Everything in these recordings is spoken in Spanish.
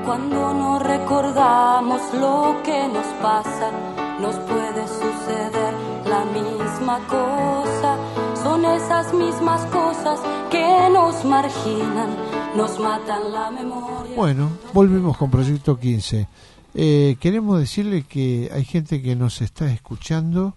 Cuando no recordamos lo que nos pasa, nos puede suceder la misma cosa. Son esas mismas cosas que nos marginan, nos matan la memoria. Bueno, volvemos con Proyecto 15. Queremos decirle que hay gente que nos está escuchando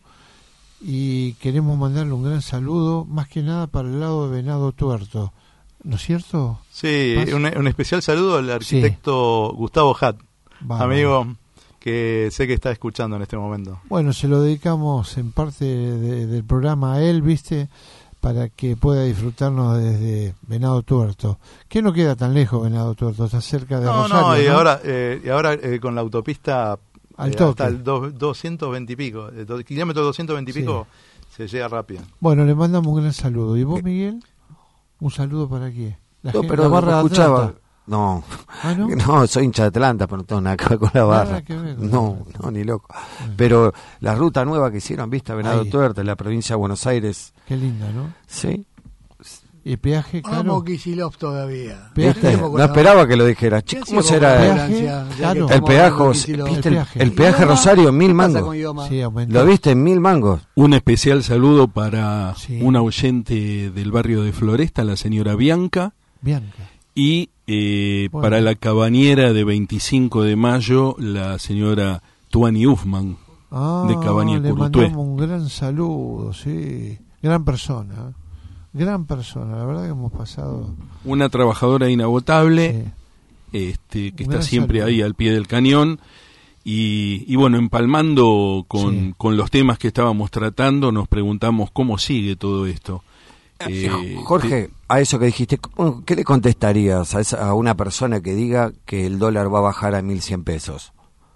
y queremos mandarle un gran saludo, más que nada para el lado de Venado Tuerto. ¿No es cierto? Sí, un especial saludo al arquitecto Gustavo Hatt, amigo que sé que está escuchando en este momento. Bueno, se lo dedicamos en parte del programa a él, ¿viste? Para que pueda disfrutarnos desde Venado Tuerto. Que no queda tan lejos Venado Tuerto, está cerca de Rosario. Y ahora con la autopista hasta el 220 y pico, kilómetro 220 y pico, se llega rápido. Bueno, le mandamos un gran saludo. ¿Y vos, Miguel? ¿Un saludo para qué? Pero barra escuchaba. No. ¿Ah, no? No, soy hincha de Atlanta, pero no tengo nada que ver con la barra. No, ni loco. Pero la ruta nueva que hicieron, ¿viste? Venado Tuerto, en la provincia de Buenos Aires. Qué linda, ¿no? Sí. ¿Y peaje caro? Vamos Kicillof todavía. ¿Viste? No esperaba que lo dijeras. ¿Cómo será el peaje? ¿Viste el peaje Rosario en 1.000 mangos? Sí, ¿Lo viste en 1.000 mangos? Un especial saludo para una oyente del barrio de Floresta, la señora Bianca. Y para la cabañera de 25 de mayo, la señora Tuani Ufman, de Cabaña le Curutué. mandamos un gran saludo, sí. Gran persona, la verdad que hemos pasado. Una trabajadora inagotable, que está siempre ahí al pie del cañón. Y bueno, empalmando con los temas que estábamos tratando, nos preguntamos cómo sigue todo esto. Jorge, a eso que dijiste, ¿qué le contestarías a una persona que diga que el dólar va a bajar a 1.100 pesos?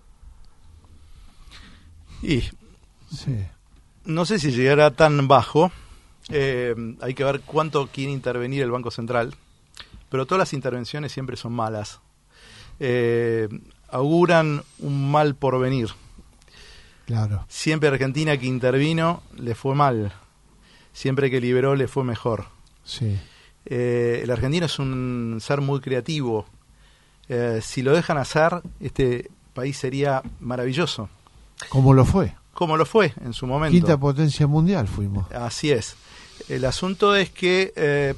No sé si llegará tan bajo. Hay que ver cuánto quiere intervenir el Banco Central, pero todas las intervenciones siempre son malas. Auguran un mal porvenir. Claro. Siempre Argentina que intervino le fue mal. Siempre que liberó le fue mejor. Sí. El argentino es un ser muy creativo. Si lo dejan hacer, este país sería maravilloso. Como lo fue. Como lo fue en su momento. Quinta potencia mundial fuimos. Así es. El asunto es que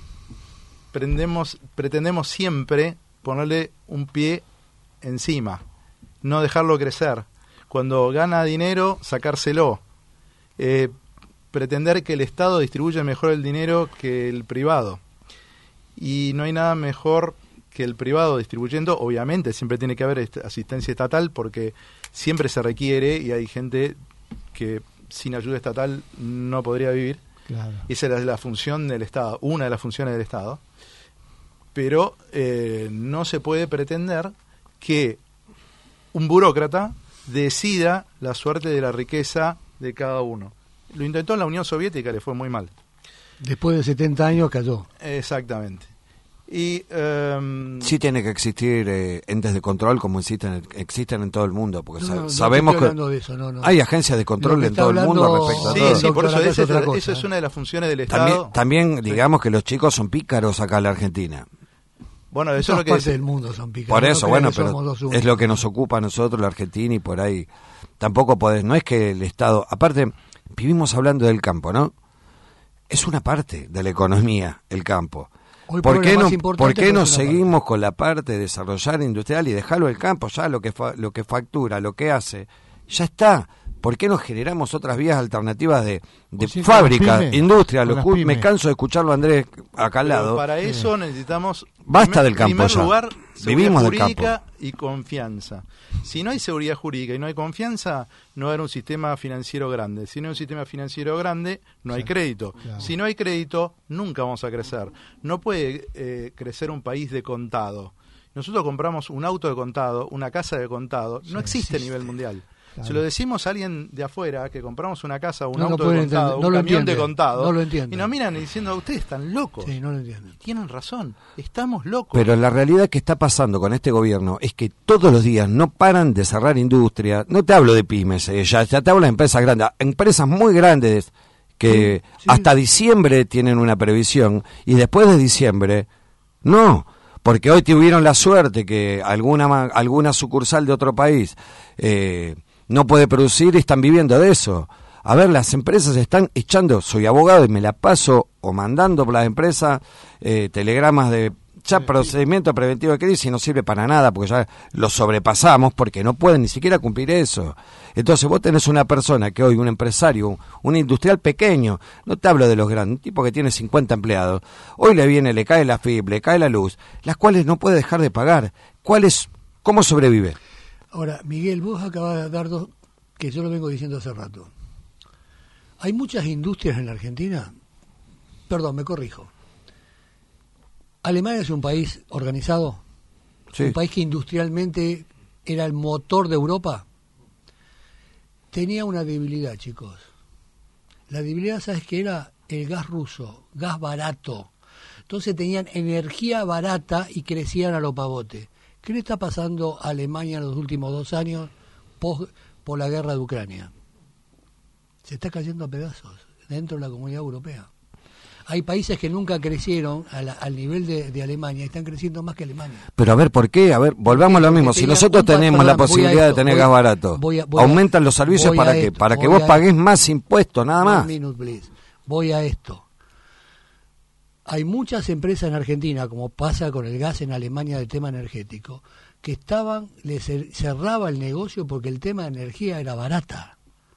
pretendemos siempre ponerle un pie encima, no dejarlo crecer. Cuando gana dinero, sacárselo. Pretender que el Estado distribuya mejor el dinero que el privado. Y no hay nada mejor que el privado distribuyendo. Obviamente siempre tiene que haber asistencia estatal porque siempre se requiere y hay gente que sin ayuda estatal no podría vivir. Claro. Esa es la función del Estado, una de las funciones del Estado. Pero no se puede pretender que un burócrata decida la suerte de la riqueza de cada uno. Lo intentó en la Unión Soviética, le fue muy mal. Después de 70 años cayó. Exactamente. Y sí tiene que existir entes de control como existen en todo el mundo, porque sabemos que hay agencias de control en todo el mundo respecto a todo. Sí, por eso eso es una de las funciones del Estado. También digamos que los chicos son pícaros acá en la Argentina. Bueno, eso es lo que partes del mundo son pícaros. Por eso, bueno, pero es lo que nos ocupa a nosotros, la Argentina, y por ahí tampoco podés, no es que el Estado, aparte vivimos hablando del campo, ¿no? Es una parte de la economía, el campo. ¿Por qué no seguimos con la parte de desarrollar industrial y dejarlo el campo? Ya lo que factura, lo que hace, ya está. ¿Por qué no generamos otras vías alternativas de fábrica, industria? Me canso de escucharlo, Andrés, acá al lado. Pero para eso necesitamos basta del campo en primer lugar, vivimos del jurídica y confianza. Si no hay seguridad jurídica y no hay confianza, no va a haber un sistema financiero grande. Si no hay un sistema financiero grande, no hay crédito. Claro. Si no hay crédito, nunca vamos a crecer. No puede crecer un país de contado. Nosotros compramos un auto de contado, una casa de contado, no existe a nivel mundial. Claro. Si lo decimos a alguien de afuera, que compramos una casa, un auto de contado, un camión de contado, y nos miran diciendo, ustedes están locos. Sí, no lo entienden. Tienen razón, estamos locos. Pero la realidad que está pasando con este gobierno es que todos los días no paran de cerrar industria. No te hablo de pymes, ya te hablo de empresas grandes, empresas muy grandes que hasta diciembre tienen una previsión y después de diciembre, no. porque hoy tuvieron la suerte que alguna sucursal de otro país no puede producir y están viviendo de eso. A ver, las empresas están echando, soy abogado y me la paso o mandando por las empresas telegramas de procedimiento preventivo de crisis, y no sirve para nada porque ya lo sobrepasamos porque no pueden ni siquiera cumplir eso. Entonces vos tenés una persona que hoy, un empresario, un industrial pequeño, no te hablo de los grandes, un tipo que tiene 50 empleados, hoy le cae la FIP, le cae la luz, las cuales no puede dejar de pagar. ¿Cómo sobrevive? Ahora, Miguel, vos acabas de dar dos que yo lo vengo diciendo hace rato. Hay muchas industrias en la Argentina. Perdón, me corrijo. Alemania es un país organizado, sí. Un país que industrialmente era el motor de Europa. Tenía una debilidad, chicos. La debilidad, ¿sabes qué era? El gas ruso, gas barato. Entonces tenían energía barata y crecían a lo pavote. ¿Qué le está pasando a Alemania en los últimos 2 años por la guerra de Ucrania? Se está cayendo a pedazos dentro de la Comunidad Europea. Hay países que nunca crecieron al nivel de Alemania y están creciendo más que Alemania. Pero a ver, ¿por qué? A ver, volvamos a lo mismo. Si nosotros tenemos la posibilidad de tener gas barato, aumentan los servicios ¿para qué? Para que vos pagues más impuestos, nada más. Voy a esto. Hay muchas empresas en Argentina, como pasa con el gas en Alemania del tema energético, que les cerraba el negocio porque el tema de energía era barata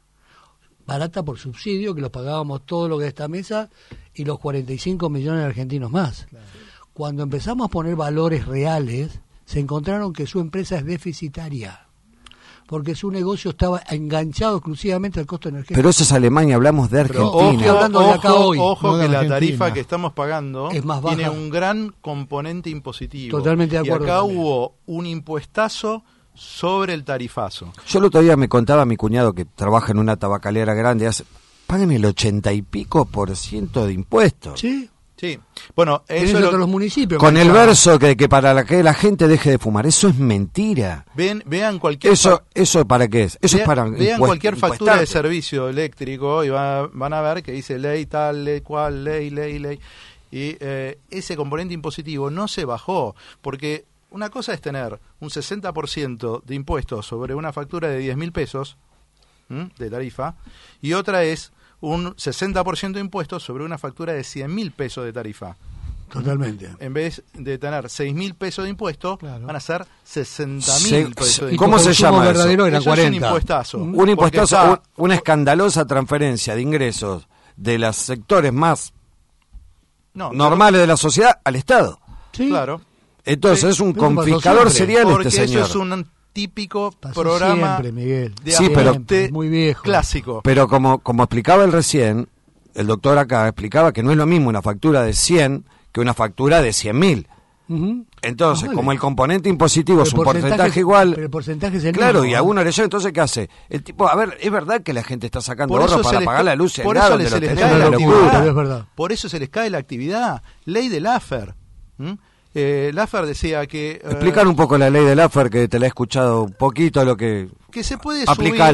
por subsidio, que los pagábamos todo lo que es esta mesa y los 45 millones de argentinos más. Claro. Cuando empezamos a poner valores reales, se encontraron que su empresa es deficitaria, porque su negocio estaba enganchado exclusivamente al costo energético. Pero eso es Alemania, hablamos de Argentina. Estoy hablando de acá hoy. Ojo que la tarifa que estamos pagando es más baja, tiene un gran componente impositivo. Totalmente de acuerdo. Y acá hubo un impuestazo sobre el tarifazo. Yo el otro día me contaba mi cuñado que trabaja en una tabacalera grande, pagan el 80 y pico % de impuestos. Sí. Sí. Bueno, eso es los municipios. Con el verso que para que la gente deje de fumar, eso es mentira. Vean cualquier eso ¿para qué es? Eso es para vean cualquier factura de servicio eléctrico y van a ver que dice ley tal, ley cual, ley. Y ese componente impositivo no se bajó porque una cosa es tener un 60% de impuestos sobre una factura de 10.000 pesos de tarifa y otra es un 60% de impuestos sobre una factura de 100.000 pesos de tarifa. Totalmente. En vez de tener 6.000 pesos de impuestos, claro, van a ser 60.000 pesos de ¿Cómo se llama verdadero eso? Era 40. Es un impuestazo. Un impuestazo, una escandalosa transferencia de ingresos de los sectores más normales de la sociedad al Estado. Sí. Claro. Entonces es un confiscador serial este señor. Porque eso es un típico programa siempre, Miguel. De muy viejo, clásico. Pero como explicaba él recién, el doctor acá explicaba que no es lo mismo una factura de 100 que una factura de 100.000. Entonces, como el componente impositivo es un porcentaje igual, pero el porcentaje es el claro, mismo, y a uno le llega, entonces ¿qué hace? El tipo, a ver, es verdad que la gente está sacando ahorros para pagar la luz, por eso se les cae la actividad. Por eso se les cae la actividad. Ley de Laffer. Laffer decía que... Explicar un poco la ley de Laffer, que te la he escuchado un poquito, lo que se puede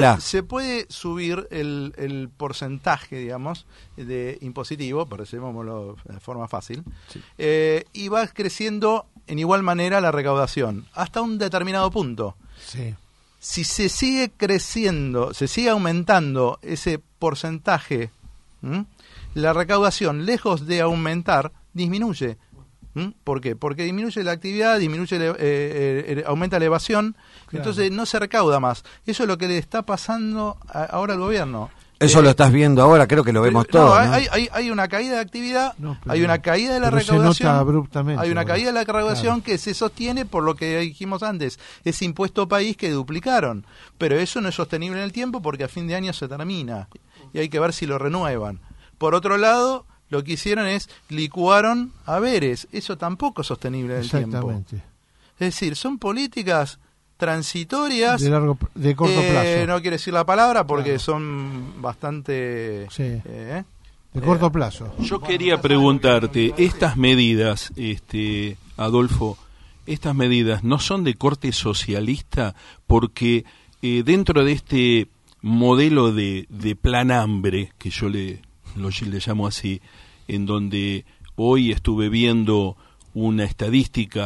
subir el porcentaje, digamos, de impositivo, por decirlo de forma fácil, sí. Y va creciendo en igual manera la recaudación, hasta un determinado punto. Sí. Si se sigue creciendo, se sigue aumentando ese porcentaje, la recaudación, lejos de aumentar, disminuye. ¿Por qué? Porque disminuye la actividad, aumenta la evasión, claro. Entonces no se recauda más. Eso es lo que le está pasando ahora al gobierno. Eso lo estás viendo ahora, creo que lo vemos todos. ¿No? Hay una caída de actividad, hay una caída de la recaudación, se nota abruptamente, hay una caída de la recaudación, claro, que se sostiene por lo que dijimos antes, ese impuesto país que duplicaron. Pero eso no es sostenible en el tiempo porque a fin de año se termina y hay que ver si lo renuevan. Por otro lado, lo que hicieron es licuaron haberes. Eso tampoco es sostenible en el tiempo. Es decir, son políticas transitorias de corto plazo. No quiero decir la palabra porque claro, son bastante... Sí. De corto plazo. Yo quería preguntarte, estas medidas, Adolfo, estas medidas no son de corte socialista porque dentro de este modelo de plan hambre, que yo le llamo así, en donde hoy estuve viendo una estadística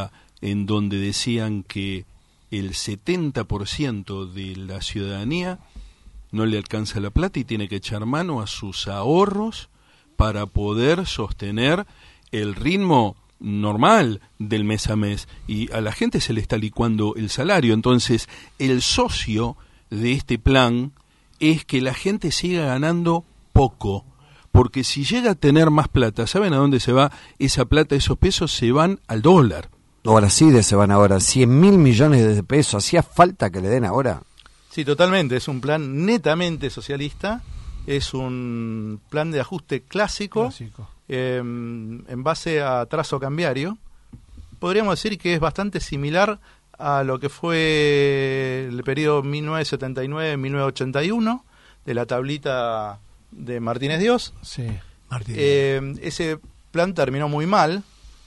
en donde decían que el 70% de la ciudadanía no le alcanza la plata y tiene que echar mano a sus ahorros para poder sostener el ritmo normal del mes a mes, y a la gente se le está licuando el salario. Entonces, el socio de este plan es que la gente siga ganando poco, porque si llega a tener más plata, ¿saben a dónde se va esa plata? Esos pesos se van al dólar. Ahora sí, se van ahora 100.000 millones de pesos. ¿Hacía falta que le den ahora? Sí, totalmente. Es un plan netamente socialista. Es un plan de ajuste clásico. En base a trazo cambiario. Podríamos decir que es bastante similar a lo que fue el periodo 1979-1981 de la tablita de Martínez Dios. Sí, ese plan terminó muy mal.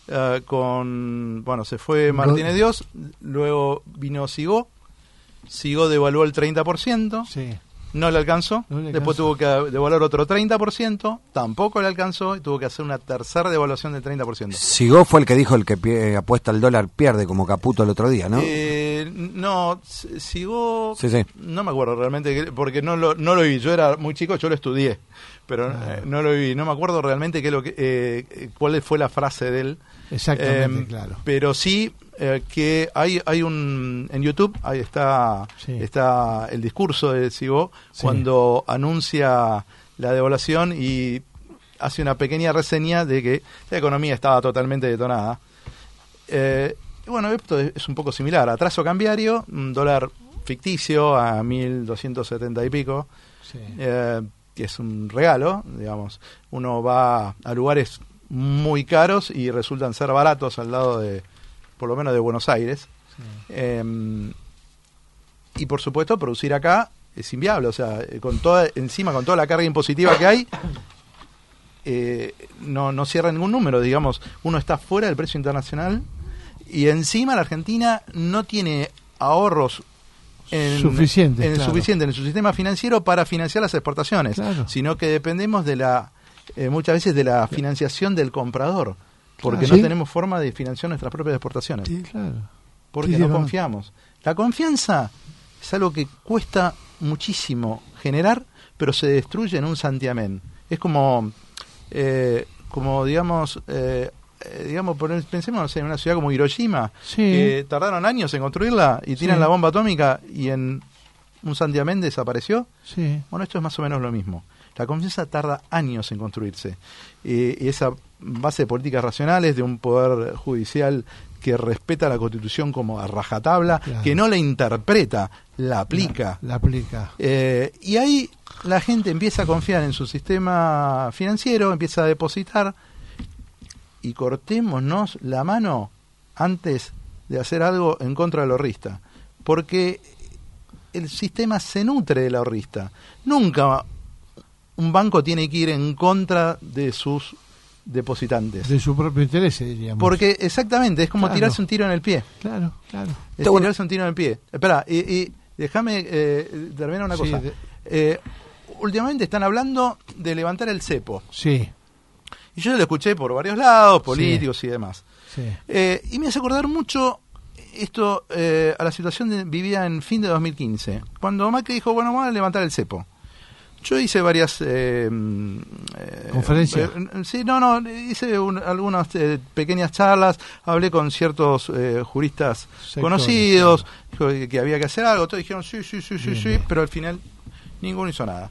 Se fue Martínez Dios, luego vino Sigó devaluó el 30%, sí. No le alcanzó, después tuvo que devaluar otro 30%, tampoco le alcanzó, y tuvo que hacer una tercera devaluación del 30%. Sigó fue el que dijo el que apuesta al dólar pierde, como Caputo el otro día, ¿no? No, Sigó, sí. No me acuerdo realmente, porque no lo vi, yo era muy chico, yo lo estudié, pero no lo vi, no me acuerdo realmente cuál fue la frase de él. Exactamente, claro. Pero sí que hay en YouTube, ahí está el discurso de Sigó cuando anuncia la devaluación y hace una pequeña reseña de que la economía estaba totalmente detonada. Bueno, esto es un poco similar, atraso cambiario, un dólar ficticio a 1.270 y pico, que es un regalo, digamos. Uno va a lugares muy caros y resultan ser baratos al lado de, por lo menos, de Buenos Aires. Y por supuesto producir acá es inviable, o sea, con toda la carga impositiva que hay, no cierra ningún número, digamos. Uno está fuera del precio internacional y encima la Argentina no tiene ahorros suficiente en su sistema financiero para financiar las exportaciones, sino que dependemos de muchas veces de la financiación del comprador, porque no tenemos forma de financiar nuestras propias exportaciones. Sí, claro. Porque no confiamos. La confianza es algo que cuesta muchísimo generar, pero se destruye en un santiamén. Es como digamos, pensemos en una ciudad como Hiroshima, que tardaron años en construirla y tiran la bomba atómica y en un santiamén desapareció. Sí. Bueno, esto es más o menos lo mismo. La confianza tarda años en construirse. Y esa base de políticas racionales, de un poder judicial que respeta la Constitución como a rajatabla, que no la interpreta, la aplica. La aplica. Y ahí la gente empieza a confiar en su sistema financiero, empieza a depositar, y cortémonos la mano antes de hacer algo en contra del ahorrista, porque el sistema se nutre del ahorrista. Nunca un banco tiene que ir en contra de sus depositantes. De su propio interés, diríamos. Porque exactamente, es como tirarse un tiro en el pie. Claro. Es tirarse un tiro en el pie. Espera, y déjame terminar una cosa. Últimamente están hablando de levantar el cepo. Sí. Y yo lo escuché por varios lados, políticos y demás. Sí. Y me hace acordar mucho esto a la situación vivida en fin de 2015, cuando Macri dijo, bueno, vamos a levantar el cepo. Yo hice varias conferencias. Hice algunas pequeñas charlas, hablé con ciertos juristas conocidos, dijo que había que hacer algo, todos dijeron sí, pero al final ninguno hizo nada.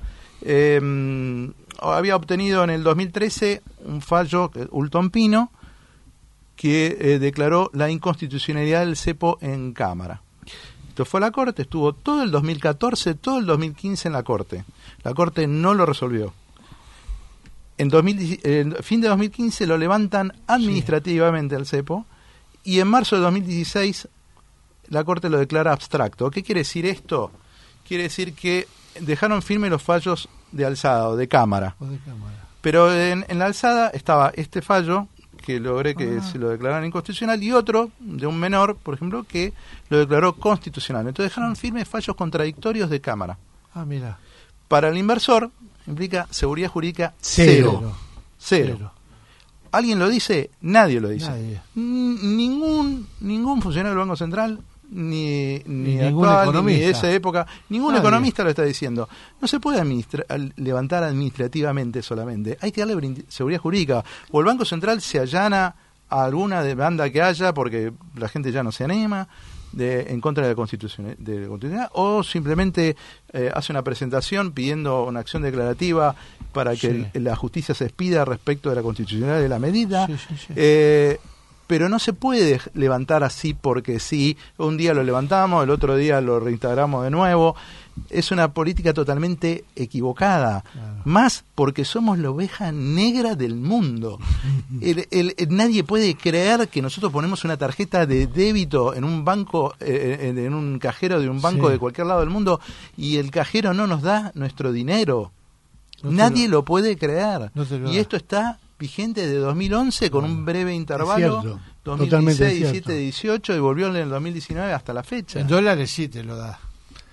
Había obtenido en el 2013 un fallo, Ulton Pino, que declaró la inconstitucionalidad del cepo en Cámara. Esto fue a la Corte, estuvo todo el 2014, todo el 2015 en la Corte. La Corte no lo resolvió. En fin de 2015 lo levantan administrativamente al cepo, y en marzo de 2016 la Corte lo declara abstracto. ¿Qué quiere decir esto? Quiere decir que dejaron firmes los fallos de alzada o de Cámara. Pero en la alzada estaba este fallo, que logré que se lo declararan inconstitucional, y otro de un menor, por ejemplo, que lo declaró constitucional. Entonces dejaron firmes fallos contradictorios de Cámara. Mira. Para el inversor implica seguridad jurídica cero. ¿Alguien lo dice? Nadie lo dice. ningún funcionario del Banco Central, ni ningún actual, economista, ni de esa época, ningún economista lo está diciendo. No se puede levantar administrativamente solamente, hay que darle seguridad jurídica. O el Banco Central se allana a alguna demanda que haya porque la gente ya no se anima en contra de la Constitución, o simplemente hace una presentación pidiendo una acción declarativa para que la justicia se expida respecto de la constitucionalidad de la medida. Pero no se puede levantar así porque sí. Un día lo levantamos, el otro día lo reintegramos de nuevo. Es una política totalmente equivocada. Claro. Más porque somos la oveja negra del mundo. Nadie puede creer que nosotros ponemos una tarjeta de débito en un banco, en un cajero de un banco de cualquier lado del mundo, y el cajero no nos da nuestro dinero. Nadie lo puede creer. Y esto está vigente de 2011 con un breve intervalo, 2016, 17, 18, y volvió en el 2019 hasta la fecha. En dólares sí te lo da.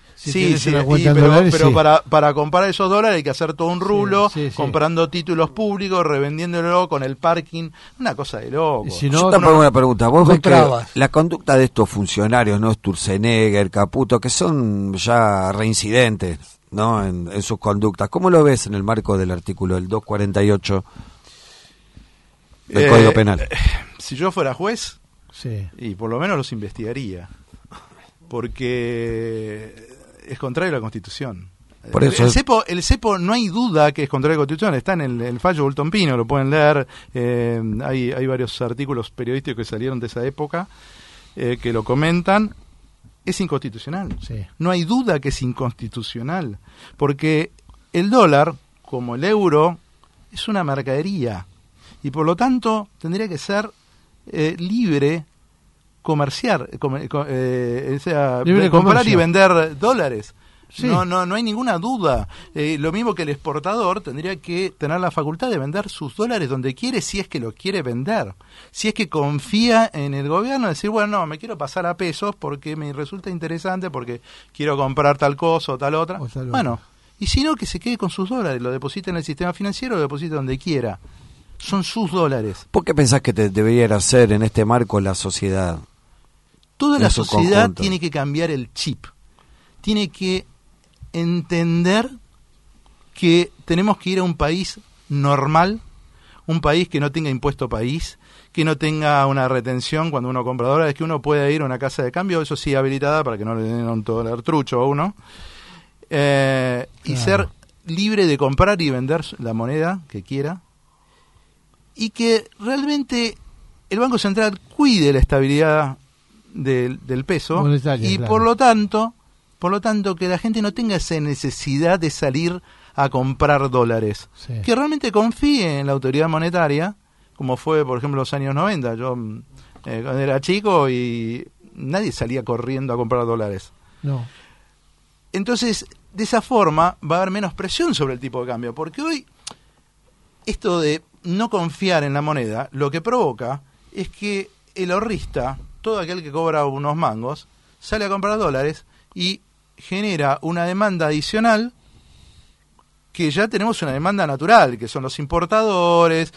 Pero para comprar esos dólares hay que hacer todo un rulo, comprando títulos públicos, revendiéndolo con el parking, una cosa de loco. Si no, yo te pongo una pregunta, vos ves que la conducta de estos funcionarios, ¿no? Sturzenegger, Caputo, que son ya reincidentes, ¿no? En sus conductas, ¿cómo lo ves en el marco del artículo del 248 del Código Penal? Si yo fuera juez, y por lo menos los investigaría, porque es contrario a la Constitución. Por eso el cepo no hay duda que es contrario a la Constitución, está en el fallo Bolton Pino, lo pueden leer, hay varios artículos periodísticos que salieron de esa época que lo comentan. Es inconstitucional, no hay duda que es inconstitucional, porque el dólar, como el euro, es una mercadería, y por lo tanto tendría que ser libre comerciar, comprar y vender dólares. No hay ninguna duda. Lo mismo que el exportador tendría que tener la facultad de vender sus dólares donde quiere, si es que lo quiere vender. Si es que confía en el gobierno, decir, bueno, no, me quiero pasar a pesos porque me resulta interesante, porque quiero comprar tal cosa o tal otra. Bueno, y si no, que se quede con sus dólares, lo deposita en el sistema financiero, lo deposita donde quiera. Son sus dólares. ¿Por qué pensás que debería hacer en este marco la sociedad? Toda la sociedad tiene que cambiar el chip. Tiene que entender que tenemos que ir a un país normal, un país que no tenga impuesto país, que no tenga una retención cuando uno compra dólares, que uno pueda ir a una casa de cambio, eso sí habilitada para que no le den un dólar trucho a uno, y ser libre de comprar y vender la moneda que quiera, y que realmente el Banco Central cuide la estabilidad del peso monetaria, y por lo tanto que la gente no tenga esa necesidad de salir a comprar dólares, que realmente confíe en la autoridad monetaria, como fue por ejemplo en los años 90. Yo cuando era chico y nadie salía corriendo a comprar dólares. Entonces de esa forma va a haber menos presión sobre el tipo de cambio, porque hoy esto de no confiar en la moneda lo que provoca es que el ahorrista, todo aquel que cobra unos mangos, sale a comprar dólares y genera una demanda adicional, que ya tenemos una demanda natural, que son los importadores,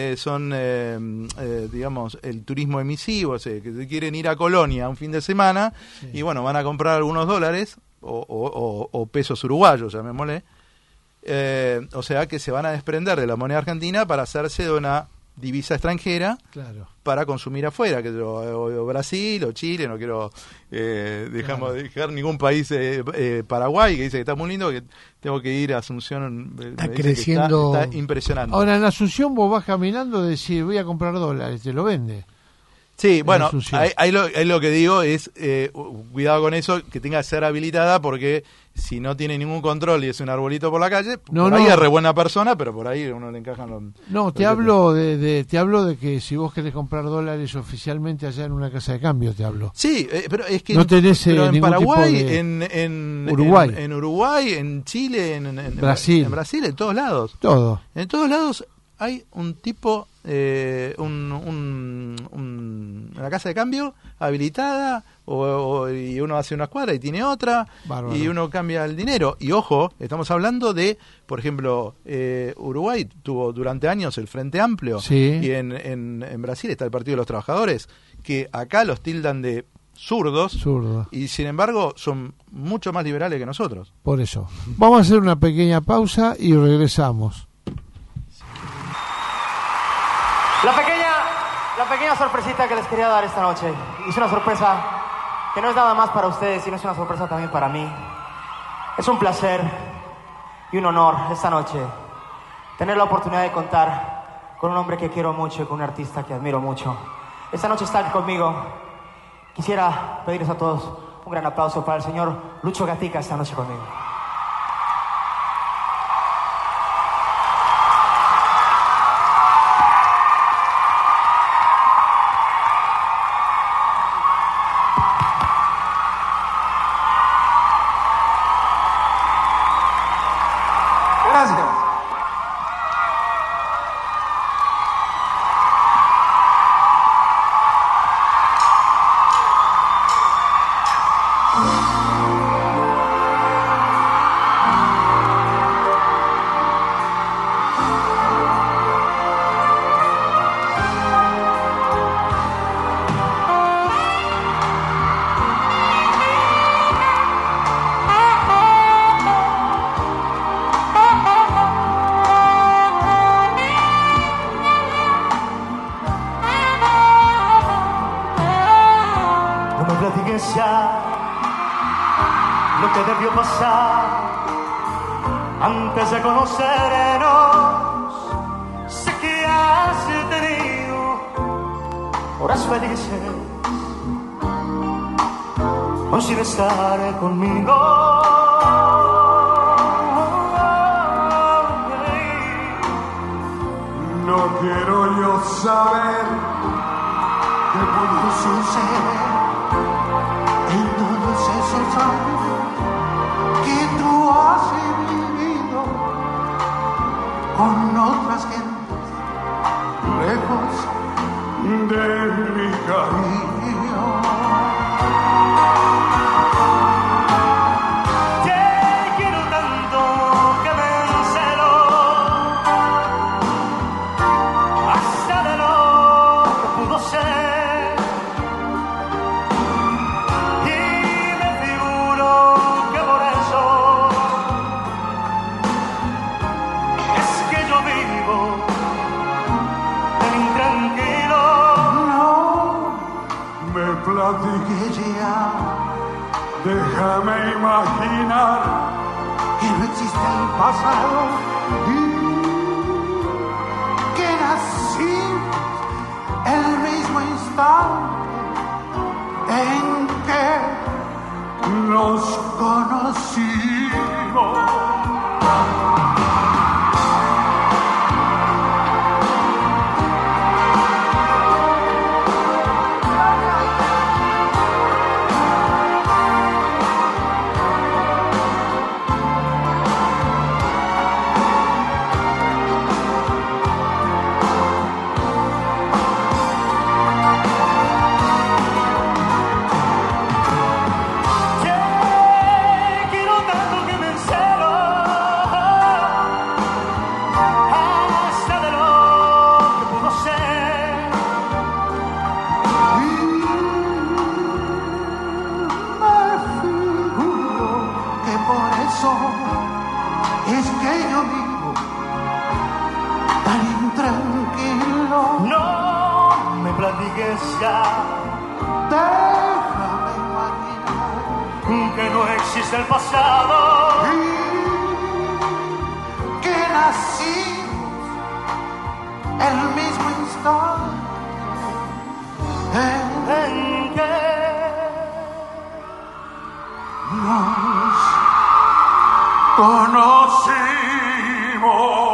digamos, el turismo emisivo, que quieren ir a Colonia un fin de semana, y bueno, van a comprar algunos dólares, o pesos uruguayos, llamémosle, o sea que se van a desprender de la moneda argentina para hacerse de una divisa extranjera para consumir afuera, que o Brasil o Chile, no quiero dejar ningún país, Paraguay, que dice que está muy lindo, que tengo que ir a Asunción, está creciendo, está impresionante. Ahora en Asunción vos vas caminando, decís voy a comprar dólares, te lo vende. Sí, bueno, ahí lo que digo es, cuidado con eso, que tenga que ser habilitada, porque si no tiene ningún control y es un arbolito por la calle, ahí es re buena persona, pero por ahí uno le encajan los... No, te hablo de que si vos querés comprar dólares oficialmente allá en una casa de cambio, te hablo. Sí, pero es que no tenés en Paraguay, en Uruguay, en Uruguay, en Chile, en Brasil, en todos lados. En todos lados hay un tipo, una casa de cambio habilitada y uno hace una cuadra y tiene otra. Bárbaro. Y uno cambia el dinero. Y ojo, estamos hablando de, por ejemplo, Uruguay tuvo durante años el Frente Amplio, sí. Y en Brasil está el Partido de los Trabajadores, que acá los tildan de zurdos, y sin embargo son mucho más liberales que nosotros. Por eso. Vamos a hacer una pequeña pausa y regresamos. La pequeña sorpresita que les quería dar esta noche. Es una sorpresa que no es nada más para ustedes, sino es una sorpresa también para mí. Es un placer y un honor esta noche tener la oportunidad de contar con un hombre que quiero mucho y con un artista que admiro mucho. Esta noche está aquí conmigo. Quisiera pedirles a todos un gran aplauso para el señor Lucho Gatica esta noche conmigo. Gracias. Lo que debió pasar antes de conocernos. Sé que has tenido horas felices aún sin estar conmigo. No quiero yo saber qué pudo suceder. Entonces eso que tú has vivido con otras gentes lejos de mi cariño. Te quiero tanto que me encelo hasta de lo que pudo ser. Déjame imaginar que no existe el pasado y que nacimos el mismo instante en que nos conocimos. Es que yo vivo tan intranquilo. No me platiques ya. Déjame imaginar que no existe el pasado y que nacimos el mismo instante en que nos conocimos.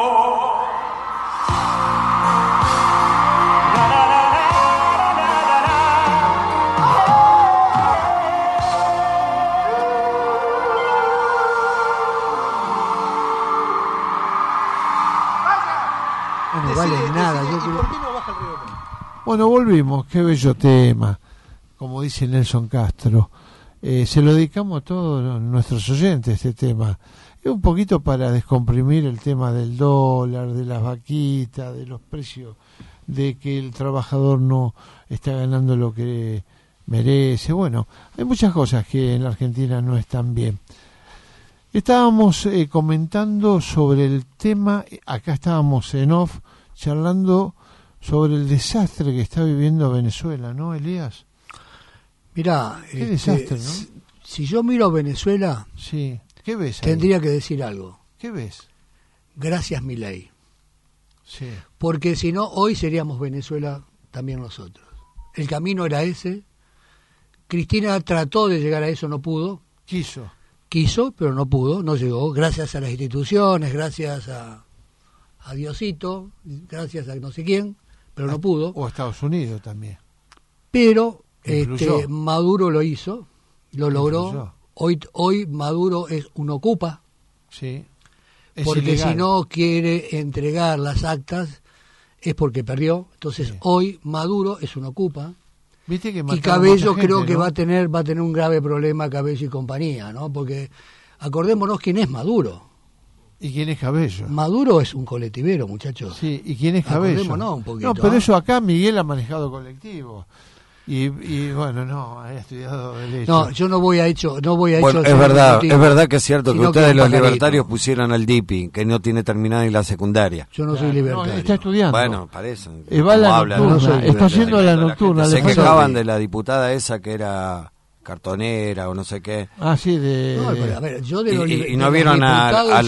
Bueno, volvimos, qué bello tema. como dice Nelson Castro. Se lo dedicamos a todos nuestros oyentes este tema. Es un poquito para descomprimir el tema del dólar, de las vaquitas, de los precios, de que el trabajador no está ganando lo que merece. Bueno, hay muchas cosas que en la Argentina no están bien. Estábamos comentando sobre el tema, acá estábamos en off, charlando sobre el desastre que está viviendo Venezuela, ¿no, Elías? Mirá, qué desastre, ¿no? Si yo miro a Venezuela, sí. ¿Qué ves ahí? Tendría que decir algo. ¿Qué ves? Gracias, Milei. Sí. Porque si no, hoy seríamos Venezuela también nosotros. El camino era ese. Cristina trató de llegar a eso, no pudo. Quiso, pero no pudo, no llegó. Gracias a las instituciones, gracias a Diosito, gracias a no sé quién, pero no pudo. O a Estados Unidos también. Pero Maduro lo hizo, lo logró. Influyó. Hoy Maduro es un ocupa. Sí. Porque ilegal. si no quiere entregar las actas es porque perdió. Entonces hoy Maduro es un ocupa. ¿Viste que y Cabello gente, creo ¿no? que va a tener un grave problema, Cabello y compañía, ¿no? Porque acordémonos quién es Maduro. ¿Y quién es Cabello? Maduro es un colectivero, muchachos. Sí, ¿y quién es Cabello? Acordémonos un poquito. No, pero eso acá Miguel ha manejado colectivos. Y bueno, no, ha estudiado Derecho. No, yo no voy a hecho. Bueno, es verdad que es cierto que ustedes los libertarios pusieron el DIPI, que no tiene terminada ni la secundaria. Yo no soy libertario. No, está estudiando. Bueno, parece. Va la nocturna, está haciendo la nocturna. Se quejaban de la diputada esa que era cartonera o no sé qué. Ah, sí, a ver, yo y no vieron a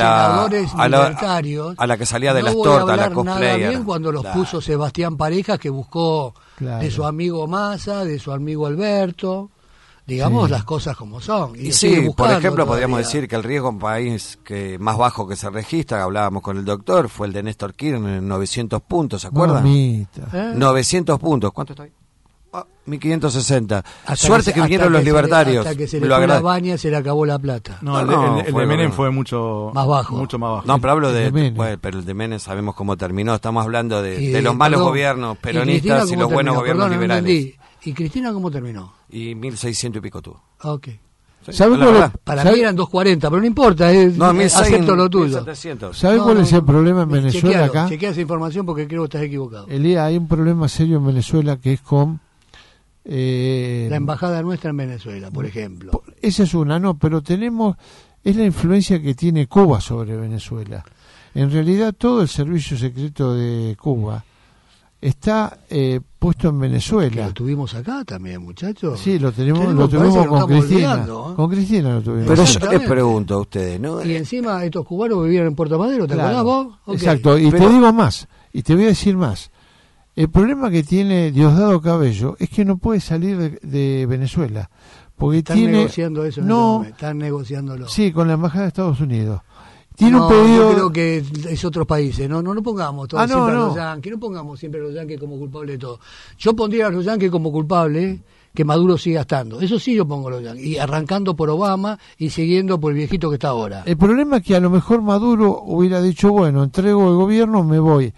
la que salía de las tortas, la cosplayer. Nada bien cuando los puso Sebastián Parejas, que buscó de su amigo Massa, de su amigo Alberto, digamos las cosas como son. Y sí, por ejemplo, podríamos decir que el riesgo en un país que más bajo que se registra, hablábamos con el doctor, fue el de Néstor Kirchner, 900 puntos, ¿se acuerdan? 900 puntos, ¿cuánto está ahí? 1560. Suerte que vinieron los libertarios. Hasta que se le fue la baña, se le acabó la plata. No, el de Menem fue mucho más bajo. No, pero hablo pero el de Menem sabemos cómo terminó. Estamos hablando de los malos gobiernos peronistas y los buenos gobiernos liberales. ¿Y Cristina cómo terminó? Y 1600 y pico tuvo. Ok. Para mí eran 240, pero no importa, acepto lo tuyo. ¿Sabes cuál es el problema en Venezuela acá? Chequea esa información porque creo que estás equivocado. Elías, hay un problema serio en Venezuela que es con... la embajada nuestra en Venezuela, por ejemplo. Esa es una, pero es la influencia que tiene Cuba sobre Venezuela. En realidad todo el servicio secreto de Cuba está puesto en Venezuela. Que lo tuvimos acá también, muchachos. Sí, lo tuvimos con Cristina. Con Cristina lo tuvimos. Pero yo les pregunto a ustedes, ¿no? Y encima estos cubanos vivían en Puerto Madero, ¿te acordás vos? Okay. Exacto, y te digo más, y te voy a decir más. El problema que tiene Diosdado Cabello es que no puede salir de Venezuela. Porque están negociando eso en este momento. Están negociándolo. Sí, con la embajada de Estados Unidos. Tiene un pedido... Yo creo que es otros países, no pongamos todo siempre a los yanquis, no pongamos siempre a los yanquis como culpables de todo. Yo pondría a los yanquis como culpables que Maduro siga estando. Eso sí yo pongo a los yanquis, y arrancando por Obama y siguiendo por el viejito que está ahora. El problema es que a lo mejor Maduro hubiera dicho, bueno, entrego el gobierno, me voy.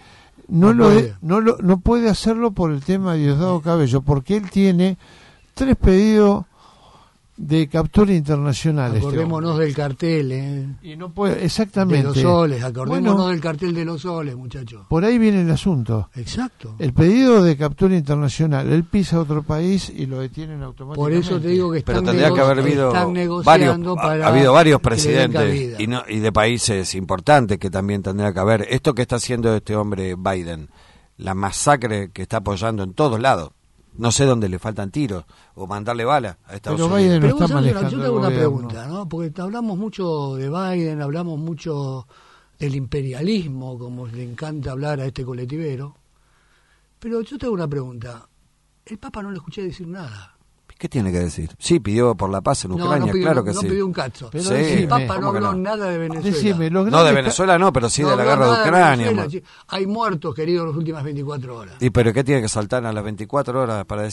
No puede hacerlo por el tema de Diosdado Cabello, porque él tiene 3 pedidos de captura internacional. Acordémonos del cartel, Y no puede, exactamente. De los soles, acordémonos del cartel de los soles, muchachos. Por ahí viene el asunto. Exacto. El pedido de captura internacional, él pisa a otro país y lo detienen automáticamente. Por eso te digo que están negociando ha habido varios presidentes y de países importantes que también tendría que haber. Esto que está haciendo este hombre Biden, la masacre que está apoyando en todos lados. No sé dónde le faltan tiros o mandarle balas a Estados Unidos. Biden pero no está manejando. Yo tengo una pregunta, ¿no? Porque hablamos mucho de Biden, hablamos mucho del imperialismo, como le encanta hablar a este colectivero. Pero yo tengo una pregunta. El Papa no le escuché decir nada. ¿Qué tiene que decir? Sí, pidió por la paz en Ucrania, claro que sí. No pidió un cacho. Pero el Papa no habló nada de Venezuela. No, de Venezuela no, pero sí de la guerra de Ucrania. Hay muertos, queridos, en las últimas 24 horas. ¿Y pero qué tiene que saltar a las 24 horas para decir?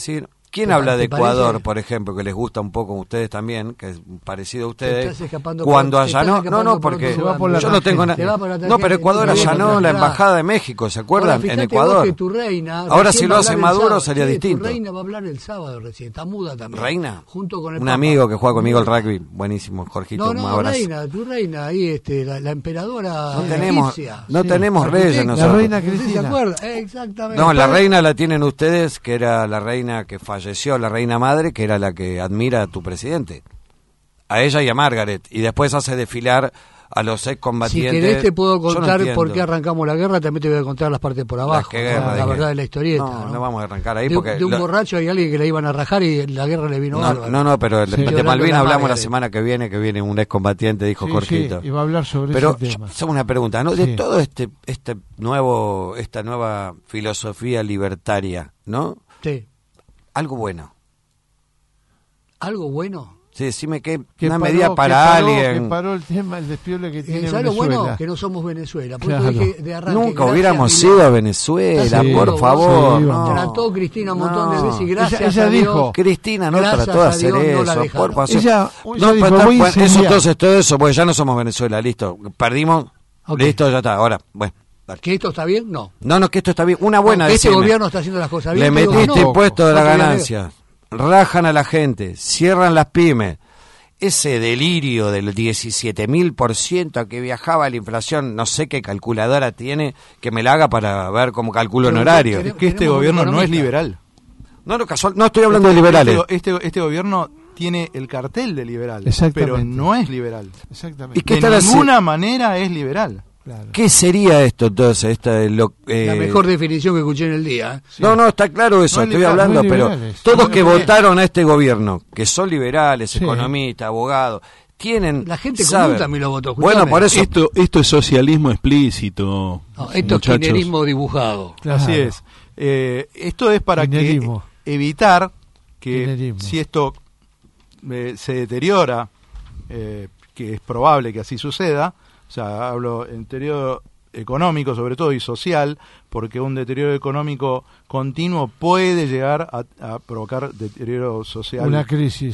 ¿Quién habla de Ecuador, por ejemplo, que les gusta un poco a ustedes también, que es parecido a ustedes? Cuando allanó, porque yo no tengo nada. No, pero Ecuador allanó la embajada de México, ¿se acuerdan? En Ecuador. Ahora si lo hace Maduro sería distinto. Tu reina va a hablar el sábado recién, está muda también. ¿Reina? Junto con el un amigo que juega conmigo el rugby, buenísimo, Jorgito, un abrazo. Tu reina, ahí la emperadora egipcia. No tenemos reyes nosotros. La reina Cristina. ¿Se acuerda? Exactamente. No, la reina la tienen ustedes, que era la reina que falleció, la reina madre, que era la que admira a tu presidente. A ella y a Margaret. Y después hace desfilar a los excombatientes. Si querés te puedo contar por qué arrancamos la guerra, también te voy a contar las partes por abajo. La verdad de la historieta. No vamos a arrancar ahí. De un borracho hay alguien que la iban a rajar y la guerra le vino bárbaro. No, pero de Malvinas hablamos la semana que viene un excombatiente, dijo Jorgito. Sí, y va a hablar sobre pero ese tema. Pero una pregunta, ¿no? De todo esta nueva filosofía libertaria, ¿no? Sí. Algo bueno. ¿Algo bueno? Sí, decime que una medida para alguien. Que paró el tema, el despiole que tiene Venezuela. Lo bueno? Que no somos Venezuela. Claro. Dije de arranque, nunca hubiéramos sido a Venezuela, por favor. No. Trató Cristina un montón de veces y gracias ella a Dios. Dijo, Cristina no trató de hacer eso. Ella dijo, todo eso, pues ya no somos Venezuela, listo. Perdimos, listo, ya está. Ahora, bueno. Dale. ¿Que esto está bien? No, que esto está bien. Una buena este gobierno está haciendo las cosas bien. Le metiste impuesto de la ganancia. Rajan a la gente, cierran las pymes. Ese delirio del 17.000% a que viajaba la inflación, no sé qué calculadora tiene, que me la haga para ver cómo calculo en horario. Es que este gobierno no es liberal. No estoy hablando de liberales. Este gobierno tiene el cartel de liberal, pero no es liberal. Exactamente. ¿Y de ninguna manera es liberal? Claro. ¿Qué sería esto entonces? La mejor definición que escuché en el día. Sí. No, está claro eso, estoy hablando, pero todos que votaron a este gobierno, que son liberales, economistas, abogados, tienen... La gente común también lo votó. Bueno, por eso... Esto es socialismo explícito. No, esto es kirchnerismo dibujado. Claro. Así es. Esto es para evitar que si esto se deteriora, que es probable que así suceda, o sea, hablo en deterioro económico sobre todo y social, porque un deterioro económico continuo puede llegar a provocar deterioro social. Una crisis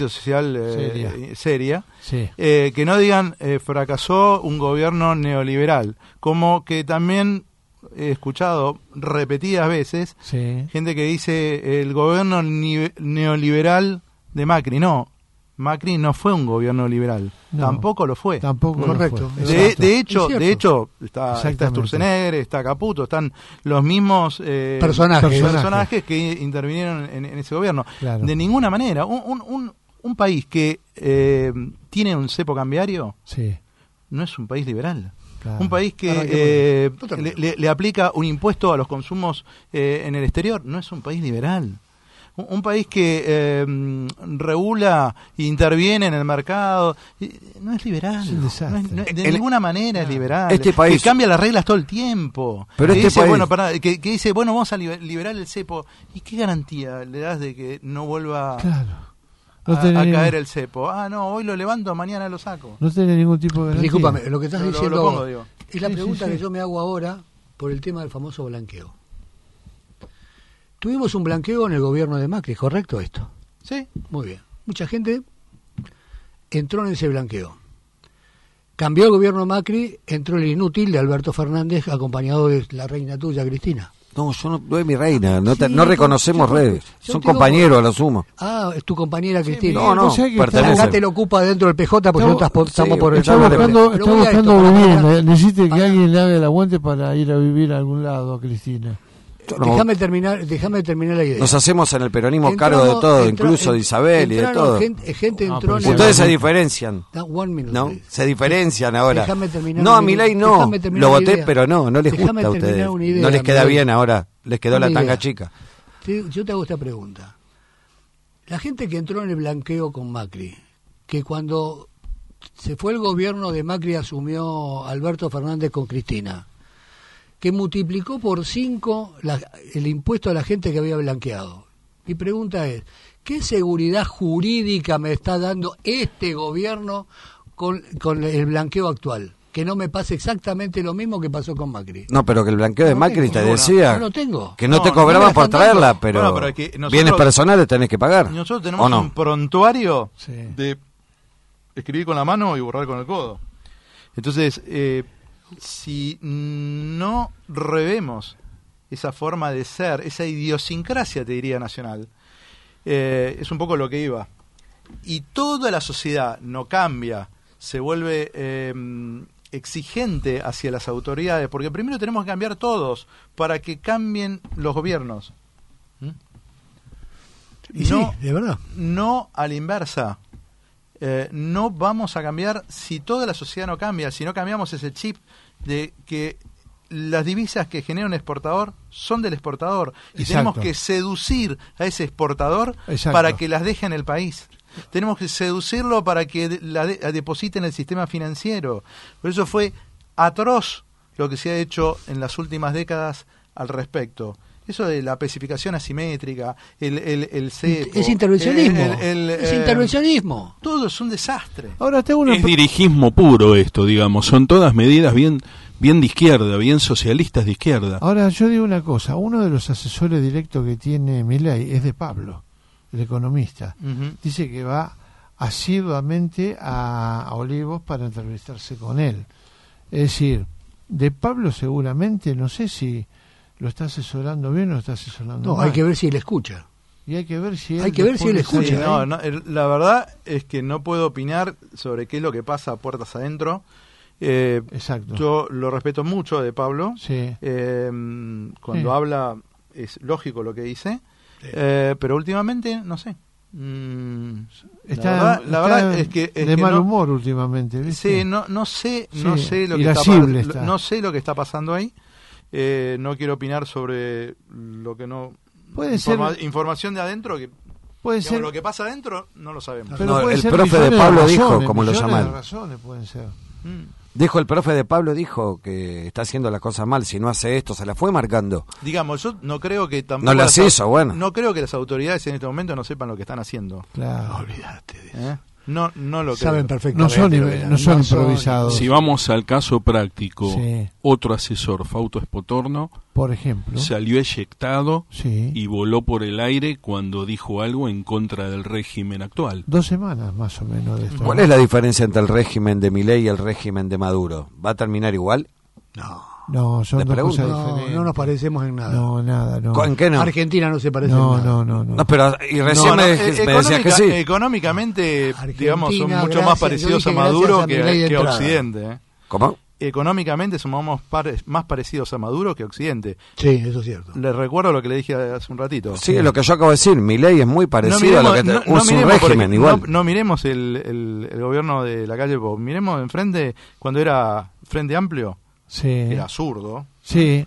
social seria. Sí. Que no digan fracasó un gobierno neoliberal, como que también he escuchado repetidas veces gente que dice el gobierno neoliberal de Macri. No, Macri no fue un gobierno liberal, tampoco lo fue. Correcto. De hecho está Sturzenegger, está Caputo, están los mismos personajes que intervinieron en ese gobierno. Claro. De ninguna manera, un país que tiene un cepo cambiario no es un país liberal. Claro. Un país que le aplica un impuesto a los consumos en el exterior no es un país liberal. Un país que regula e interviene en el mercado no es liberal. Es de ninguna manera es liberal. Este país que cambia las reglas todo el tiempo. Pero que este dice, país... que dice, bueno, vamos a liberar el cepo. ¿Y qué garantía le das de que no vuelva a caer el cepo? No, hoy lo levanto, mañana lo saco. No tiene ningún tipo de garantía. Discúlpame, lo que estás diciendo es la pregunta que yo me hago ahora por el tema del famoso blanqueo. Tuvimos un blanqueo en el gobierno de Macri, ¿correcto esto? Sí. Muy bien. Mucha gente entró en ese blanqueo. Cambió el gobierno de Macri, entró el inútil de Alberto Fernández, acompañado de la reina tuya, Cristina. No, yo no es mi reina, no reconocemos redes. Son compañeros, lo asumo. Es tu compañera Cristina. No, pertenece. Acá te lo ocupa dentro del PJ porque nosotros estamos por el... Está buscando vivir, necesita que alguien le haga el aguante para ir a vivir a algún lado a Cristina. Déjame terminar la idea. Nos hacemos en el peronismo cargo de todo, incluso de Isabel y de todo. Gente entró ustedes se diferencian. ¿No? Se diferencian ahora. No, a Milei no. Lo voté, pero no les gusta a ustedes. No les queda bien ahora. Les quedó la tanga chica. Yo te hago esta pregunta. La gente que entró en el blanqueo con Macri, que cuando se fue el gobierno de Macri asumió Alberto Fernández con Cristina, que multiplicó por 5 el impuesto a la gente que había blanqueado. Mi pregunta es, ¿qué seguridad jurídica me está dando este gobierno con el blanqueo actual? que no me pase exactamente lo mismo que pasó con Macri. No, pero que el blanqueo de Macri te decía no lo tengo. que no te cobraban por traerla, pero, bueno, pero es que nosotros, bienes personales tenés que pagar. Nosotros tenemos un prontuario sí. de escribir con la mano y borrar con el codo. Entonces, si no revemos esa forma de ser, esa idiosincrasia, te diría, nacional, es un poco lo que iba. Y toda la sociedad no cambia, se vuelve exigente hacia las autoridades, porque primero tenemos que cambiar todos para que cambien los gobiernos. Y no, sí, de verdad. No a la inversa. No vamos a cambiar si toda la sociedad no cambia, si no cambiamos ese chip de que las divisas que genera un exportador son del exportador. Y Exacto. tenemos que seducir a ese exportador Exacto. para que las deje en el país. Tenemos que seducirlo para que la deposite en el sistema financiero. Por eso fue atroz lo que se ha hecho en las últimas décadas al respecto. Eso de la especificación asimétrica, el cepo, es intervencionismo. Es intervencionismo. Todo es un desastre. Ahora tengo una... Es dirigismo puro esto, digamos. Son todas medidas bien de izquierda, bien socialistas de izquierda. Ahora yo digo una cosa. Uno de los asesores directos que tiene Milei es de Pablo, el economista. Dice que va asiduamente a Olivos para entrevistarse con él. Es decir, de Pablo seguramente, no sé si lo está asesorando bien o lo está asesorando mal. Hay que ver si él escucha. Y hay que ver si él, escucha. Sí, la verdad es que no puedo opinar sobre qué es lo que pasa a puertas adentro. Exacto. Yo lo respeto mucho de Pablo. Sí. Cuando habla es lógico lo que dice. Sí. Pero últimamente, no sé. La verdad es que de mal humor últimamente, ¿viste? Sí, no sé lo que está pasando ahí. No quiero opinar sobre lo que no puede ser información de adentro, que puede ser lo que pasa adentro no lo sabemos. Pero el profe de Pablo dijo, como lo llaman. Razones pueden ser. Dijo el profe de Pablo, dijo que está haciendo las cosas mal, si no hace esto, se la fue marcando. Digamos, yo no creo que tampoco... No las hizo, bueno. No creo que las autoridades en este momento no sepan lo que están haciendo. Claro. Olvídate de eso. No lo saben creo. perfectamente. No son improvisados. Si vamos al caso práctico, sí. Otro asesor, Fausto Espotorno, por ejemplo, salió eyectado sí. y voló por el aire cuando dijo algo en contra del régimen actual. 2 semanas más o menos de esto. ¿Cuál es la diferencia entre el régimen de Milei y el régimen de Maduro? ¿Va a terminar igual? No, son dos cosas diferentes. No nos parecemos en nada. No, nada, no. ¿En qué no? Argentina no se parece en nada. No, pero y recién me decías que sí. Económicamente, Argentina, digamos, son mucho más parecidos a Maduro que a Occidente. ¿Cómo? Económicamente somos más parecidos a Maduro que a Occidente. Sí, eso es cierto. Les recuerdo lo que le dije hace un ratito. Sí, es lo que yo acabo de decir. Milei es muy parecido a lo que usa un régimen igual. No miremos el gobierno de la calle Pou. Miremos enfrente cuando era Frente Amplio. Sí. Era zurdo. Sí.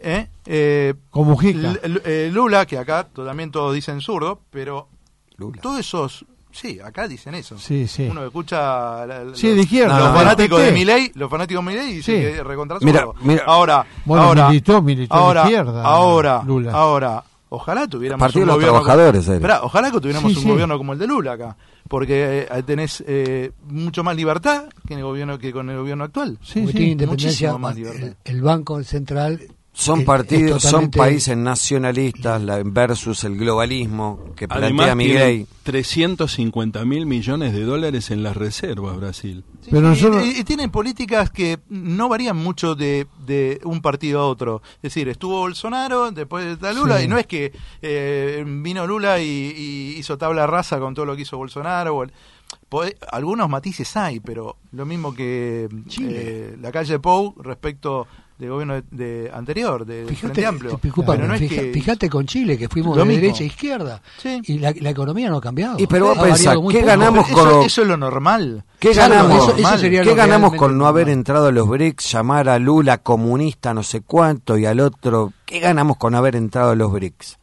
Con Mujica. Lula, que acá también todos dicen zurdo, pero Lula. Todos esos... Sí, acá dicen eso. Sí. Uno escucha de izquierda, los fanáticos de Milei, dicen que recontra zurdo. Mira. Ahora, militó de izquierda. Ahora, ojalá tuviéramos Partido de los trabajadores. Ojalá que tuviéramos un gobierno como el de Lula acá, porque tenés mucho más libertad que en el gobierno que con el gobierno actual. Tiene independencia, más libertad. El Banco Central son partidos, son países nacionalistas versus el globalismo que plantea Milei. 350.000 millones de dólares en las reservas, Brasil. Sí, pero y tienen políticas que no varían mucho de un partido a otro. Es decir, estuvo Bolsonaro, después está Lula, y no es que vino Lula y hizo tabla rasa con todo lo que hizo Bolsonaro. Algunos matices hay, pero lo mismo que la calle Pou respecto del gobierno anterior, de Frente Amplio. Pero no fíjate con Chile, que fuimos de derecha a izquierda, y la economía no ha cambiado. Y pero vos pensás, ¿qué ganamos con eso es lo normal? ¿Qué ganamos, ¿qué ganamos con no haber entrado a los BRICS, llamar a Lula comunista no sé cuánto y al otro? ¿Qué ganamos con haber entrado a los BRICS?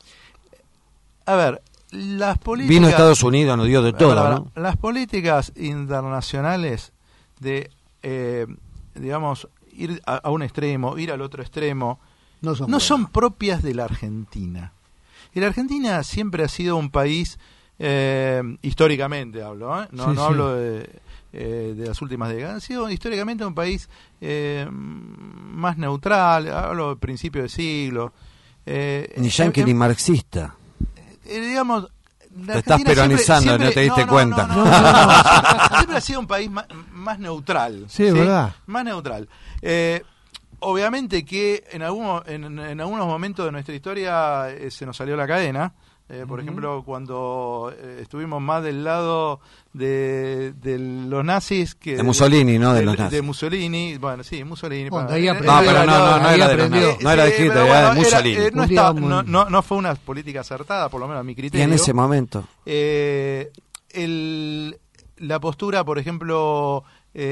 A ver, las políticas... Vino Estados Unidos, nos dio de todo, ¿no? Las políticas internacionales de, digamos... ir a un extremo, ir al otro extremo, no son propias de la Argentina. Y la Argentina siempre ha sido un país, históricamente hablo, no hablo de las últimas décadas. Ha sido históricamente un país más neutral, hablo de principio de siglo. Ni yanqui ni marxista. Digamos, te estás peronizando, no te diste cuenta. Siempre ha sido un país más neutral. Sí, es verdad. Más neutral. Obviamente que en algunos momentos de nuestra historia se nos salió la cadena. Por ejemplo, cuando estuvimos más del lado de los nazis que de Mussolini, ¿no? De los nazis. De Mussolini, bueno, sí, Mussolini. Bueno, no, pero no era de los nazis, no era de Hitler, era de Mussolini. No fue una política acertada, por lo menos a mi criterio. Y en ese momento. La postura, por ejemplo,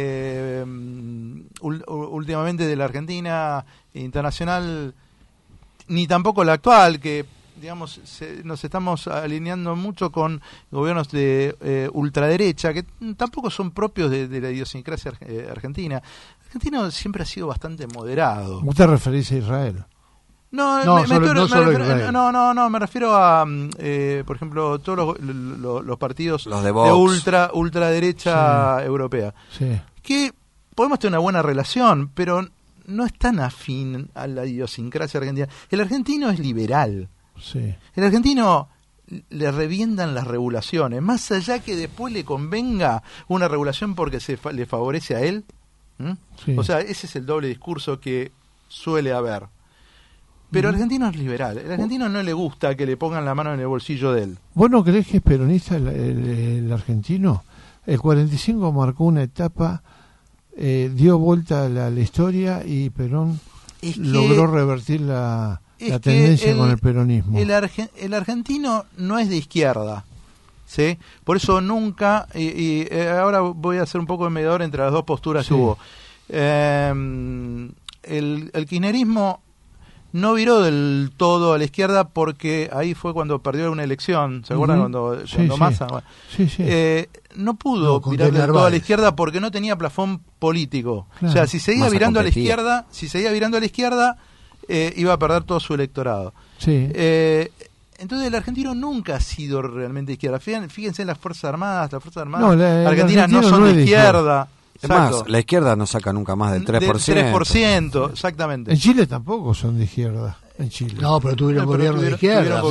últimamente de la Argentina internacional, ni tampoco la actual, que digamos nos estamos alineando mucho con gobiernos de ultraderecha que tampoco son propios de la idiosincrasia argentina. Argentina siempre ha sido bastante moderado. ¿Usted referís a Israel? Me refiero a, por ejemplo, todos los partidos los de ultraderecha europea, que podemos tener una buena relación, pero no es tan afín a la idiosincrasia argentina. El argentino es liberal. Sí. El argentino le revientan las regulaciones, más allá que después le convenga una regulación porque le favorece a él. Sí. O sea, ese es el doble discurso que suele haber. Pero el argentino es liberal. El argentino no le gusta que le pongan la mano en el bolsillo de él. ¿Vos no creés que es peronista el argentino? El 45 marcó una etapa, dio vuelta a la historia y Perón logró revertir la tendencia con el peronismo. El argentino no es de izquierda, ¿sí? Por eso nunca, y ahora voy a hacer un poco de mediador entre las dos posturas que hubo. El kirchnerismo no viró del todo a la izquierda porque ahí fue cuando perdió una elección, ¿se acuerdan? Cuando Massa... Bueno, no pudo virar del todo a la izquierda porque no tenía plafón político. Claro. O sea, si seguía virando a la izquierda, iba a perder todo su electorado. Sí. Entonces el argentino nunca ha sido realmente de izquierda. Fíjense en las Fuerzas Armadas. Las Fuerzas Armadas argentinas no son de izquierda. Es más, la izquierda no saca nunca más del 3%. Del 3%, exactamente. En Chile tampoco son de izquierda. En Chile. No, pero tuvieron gobierno de izquierda.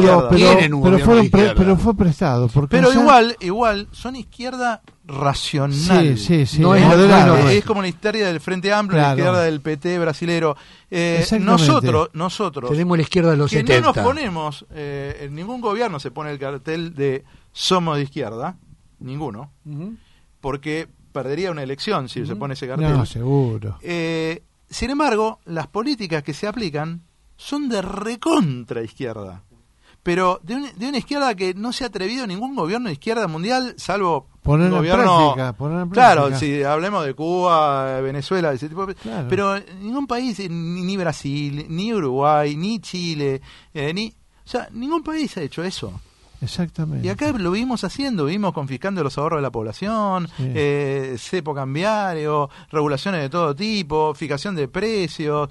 Pero fue prestado. Pero igual, son izquierda racional. Sí. No es moderado. Es como la historia del Frente Amplio, la izquierda del PT brasilero. Nosotros tenemos la izquierda de los 70. Que no nos ponemos, en ningún gobierno se pone el cartel de somos de izquierda, ninguno, porque perdería una elección si se pone ese cartel. No, seguro. Sin embargo, las políticas que se aplican son de recontra izquierda, pero de una izquierda que no se ha atrevido ningún gobierno de izquierda mundial, salvo poner en práctica. Claro, si hablemos de Cuba, Venezuela, ese tipo de... Claro. Pero ningún país, ni Brasil, ni Uruguay, ni Chile, o sea, ningún país ha hecho eso. Exactamente. Y acá lo vimos haciendo, vimos confiscando los ahorros de la población, cepo cambiario, regulaciones de todo tipo, fijación de precios,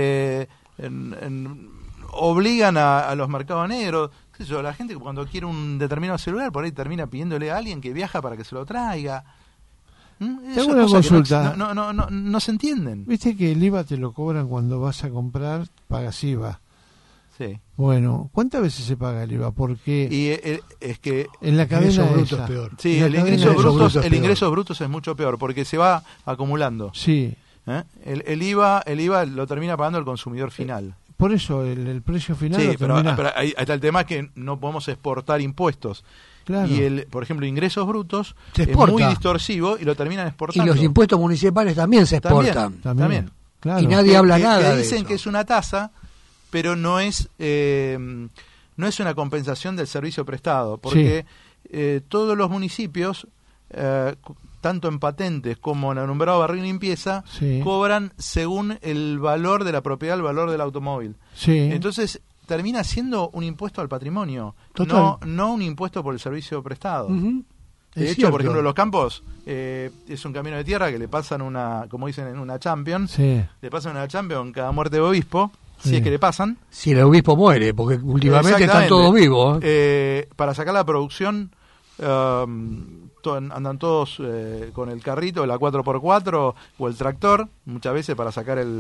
obligan a los mercados negros. ¿Qué sé yo? La gente cuando quiere un determinado celular, por ahí termina pidiéndole a alguien que viaja para que se lo traiga. Tengo una consulta. No se entienden. Viste que el IVA te lo cobran cuando vas a comprar, pagas IVA. Sí. Bueno, ¿cuántas veces se paga el IVA? Porque es que en la cadena bruto es peor. Sí, el ingreso bruto es mucho peor porque se va acumulando. Sí. El IVA lo termina pagando el consumidor final. Por eso el precio final sí, lo termina. pero ahí está el tema que no podemos exportar impuestos. Claro. Y por ejemplo, ingresos brutos es muy distorsivo y lo terminan exportando. Y los impuestos municipales también se exportan. También. Claro. Y nadie habla nada de dicen eso. Que es una tasa, pero no es una compensación del servicio prestado, porque todos los municipios, tanto en patentes como en alumbrado, barrio y limpieza, cobran según el valor de la propiedad, el valor del automóvil. Entonces termina siendo un impuesto al patrimonio, no un impuesto por el servicio prestado. De hecho, por ejemplo, los campos es un camino de tierra que le pasan como dicen en una Champion, le pasan una Champion cada muerte de obispo. Si es que le pasan. Si el obispo muere, porque últimamente están todos vivos. Para sacar la producción andan todos con el carrito, la 4x4 o el tractor, muchas veces para sacar a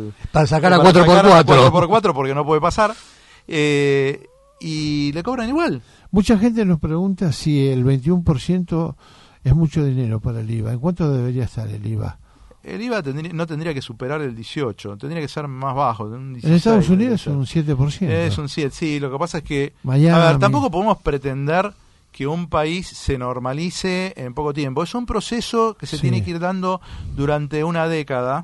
4x4 porque no puede pasar, y le cobran igual. Mucha gente nos pregunta si el 21% es mucho dinero para el IVA. ¿En cuánto debería estar el IVA? El IVA no tendría que superar el 18, tendría que ser más bajo. Un 16, en Estados Unidos es un 7%. Es un 7, sí. Lo que pasa es que, Miami. A ver, tampoco podemos pretender que un país se normalice en poco tiempo. Es un proceso que se tiene que ir dando durante una década.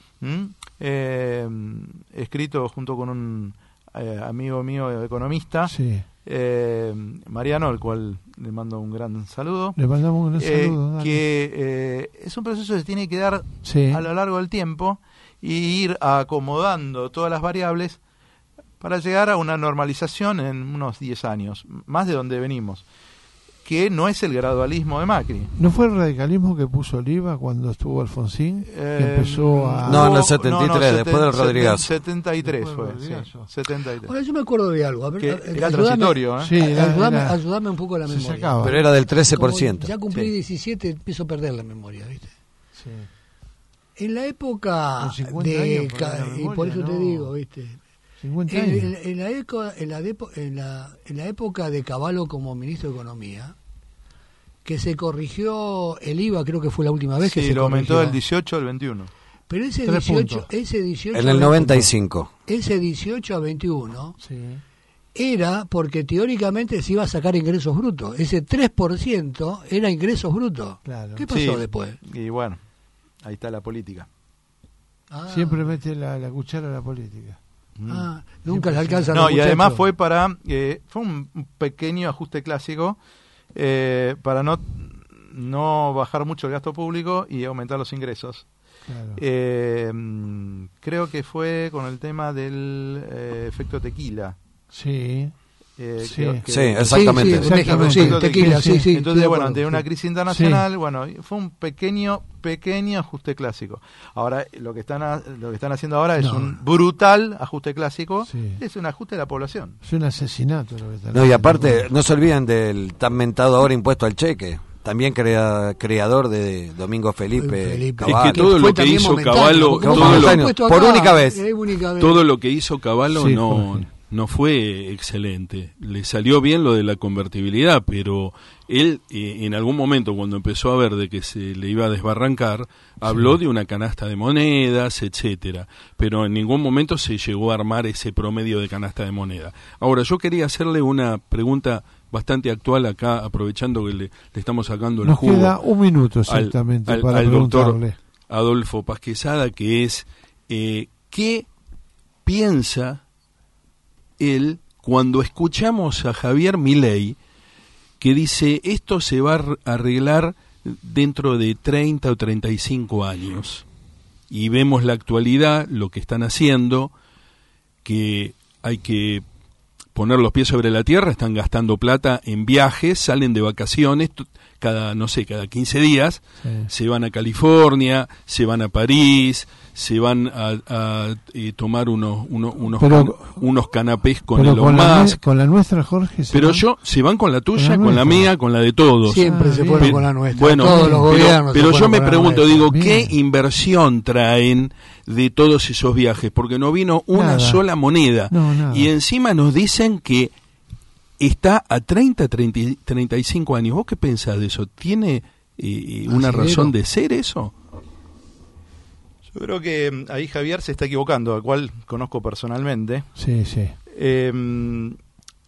Escrito junto con un amigo mío economista. Sí. Mariano, al cual le mando un gran saludo. Le mandamos un gran saludo. Que es un proceso que se tiene que dar a lo largo del tiempo y ir acomodando todas las variables para llegar a una normalización en unos 10 años, más de donde venimos, que no es el gradualismo de Macri. ¿No fue el radicalismo que puso el IVA cuando estuvo Alfonsín? Que empezó a... No, en el 73, después del Rodrigazo. 73 fue, sí, 73. Ahora yo me acuerdo de algo. A ver, era transitorio, Sí, ayudame un poco la memoria. Sacaba. Pero era del 13%. Como ya cumplí 17, empiezo a perder la memoria, ¿viste? Sí. En la época de... y por eso te digo, ¿viste? 50 años. En la época de Cavallo como ministro de Economía, que se corrigió el IVA, creo que fue la última vez que se lo aumentó corrigió. del 18 al 21. Pero ese 18 en el 95. Ese 18 a 21 era porque teóricamente se iba a sacar ingresos brutos. Ese 3% era ingresos brutos. Claro. ¿Qué pasó después? Y bueno, ahí está la política. Siempre mete la cuchara a la política. Nunca le alcanza. No, y además fue fue un pequeño ajuste clásico para no bajar mucho el gasto público y aumentar los ingresos. Claro. Creo que fue con el tema del efecto tequila. Sí. Exactamente. Tequila, sí. Entonces, bueno, ante una crisis internacional, fue un pequeño ajuste clásico. Ahora, lo que están haciendo ahora es un brutal ajuste clásico, es un ajuste de la población. Es un asesinato lo que están haciendo. Y aparte, no se olviden del tan mentado ahora impuesto al cheque. También creador de Domingo Felipe Cavallo. Es que todo lo que hizo Cavallo, por única vez. Todo lo que hizo Cavallo no fue excelente. Le salió bien lo de la convertibilidad, pero él en algún momento, cuando empezó a ver de que se le iba a desbarrancar, habló de una canasta de monedas, etcétera, pero en ningún momento se llegó a armar ese promedio de canasta de moneda. Ahora, yo quería hacerle una pregunta bastante actual acá, aprovechando que le estamos sacando el jugo. Nos queda un minuto exactamente para al preguntarle. Doctor Adolfo Paz Quesada, que es ¿qué piensa él cuando escuchamos a Javier Milei que dice esto se va a arreglar dentro de 30 o 35 años? Y vemos la actualidad, lo que están haciendo, que hay que poner los pies sobre la tierra, están gastando plata en viajes, salen de vacaciones cada 15 días, se van a California, se van a París, se van a tomar unos canapés con Elon Musk. Con la nuestra, Jorge. Pero se van con la tuya, con la mía, con la de todos. Siempre se fueron con la nuestra. Bueno, todos los gobiernos. Pero yo me pregunto, ¿qué inversión traen de todos esos viajes? Porque no vino una sola moneda. Y encima nos dicen que está a 35 años. ¿Vos qué pensás de eso? ¿Tiene una razón de ser eso? Yo creo que ahí Javier se está equivocando, al cual conozco personalmente. Sí. En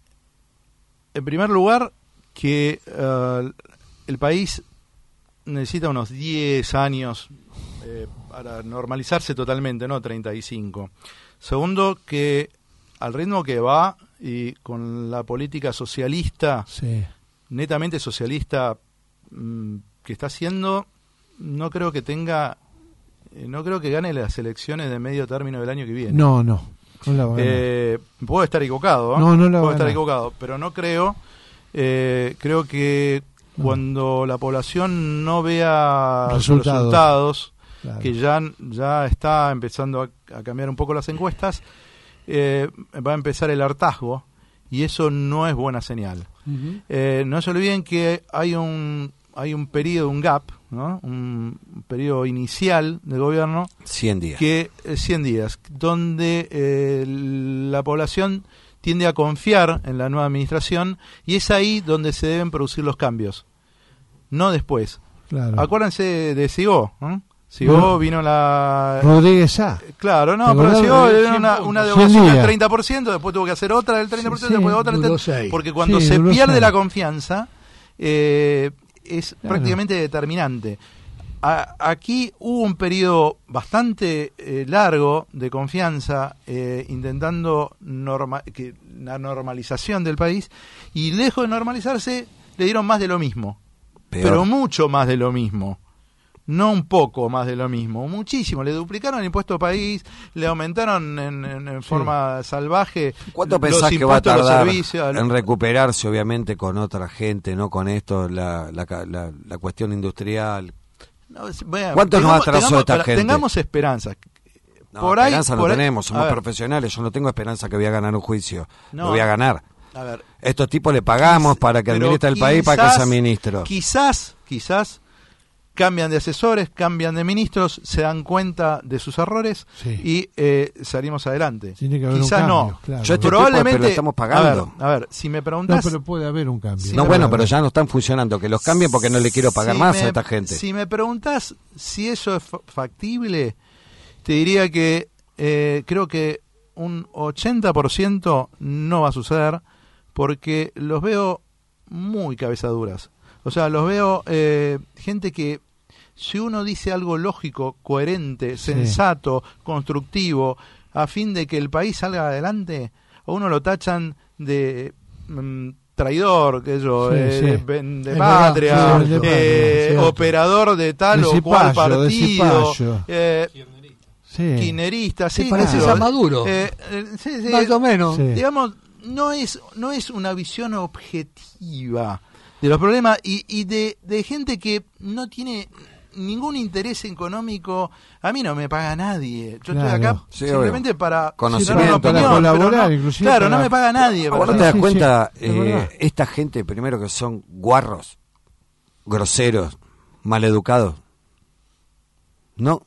primer lugar, que el país necesita unos 10 años para normalizarse totalmente, no 35. Segundo, que al ritmo que va y con la política socialista, netamente socialista que está haciendo, no creo que gane las elecciones de medio término del año que viene. No puedo estar equivocado, puedo estar equivocado, pero no creo. Creo que cuando la población no vea resultados que ya está empezando a cambiar un poco las encuestas, va a empezar el hartazgo, y eso no es buena señal. No se olviden que hay un periodo, un gap, ¿no? Un periodo inicial de gobierno 100 días, 100 días, donde la población tiende a confiar en la nueva administración, y es ahí donde se deben producir los cambios, no después. Claro. Acuérdense de Sigó, ¿no? Sigó vino la... Rodríguez A. Claro, no, pero Sigó era una devolución del 30%, después tuvo que hacer otra del 30%, después otra del 30%, porque cuando se pierde la confianza, es prácticamente determinante. Aquí hubo un periodo bastante largo de confianza, intentando la normalización del país, y lejos de normalizarse, le dieron más de lo mismo. Peor. Pero mucho más de lo mismo. No un poco más de lo mismo, muchísimo. Le duplicaron el impuesto país, le aumentaron en forma salvaje. ¿Cuánto pensás que va a tardar en recuperarse, obviamente, con otra gente, no con esto, la cuestión industrial? No, bueno, ¿cuánto nos atrasó esta gente? Tengamos esperanza. No, esperanza no tenemos, somos profesionales. Yo no tengo esperanza que voy a ganar un juicio. Lo voy a ganar. A ver, estos tipos le pagamos para que administre el país, para que sea ministro. Quizás cambian de asesores, cambian de ministros, se dan cuenta de sus errores y salimos adelante. Tiene que haber quizás un cambio, no. Claro. Yo probablemente lo estamos pagando. A ver, si me preguntás... No, pero puede haber un cambio. Pero ya no están funcionando. Que los cambien porque no le quiero pagar más a esta gente. Si me preguntás si eso es factible, te diría que creo que un 80% no va a suceder, porque los veo muy cabezaduras. O sea, los veo gente que, si uno dice algo lógico, coherente, sensato, constructivo, a fin de que el país salga adelante, a uno lo tachan de traidor, de patria, operador de tal o cual partido, kirchnerista, ¿te pareces a Maduro? Más o menos. Digamos, no es una visión objetiva de los problemas y de gente que no tiene ningún interés económico. A mí no me paga nadie. Yo estoy acá simplemente para conocimiento, para colaborar, inclusive. Claro, no me paga nadie. Ahora te das cuenta, esta gente, primero, que son guarros, groseros, maleducados. No.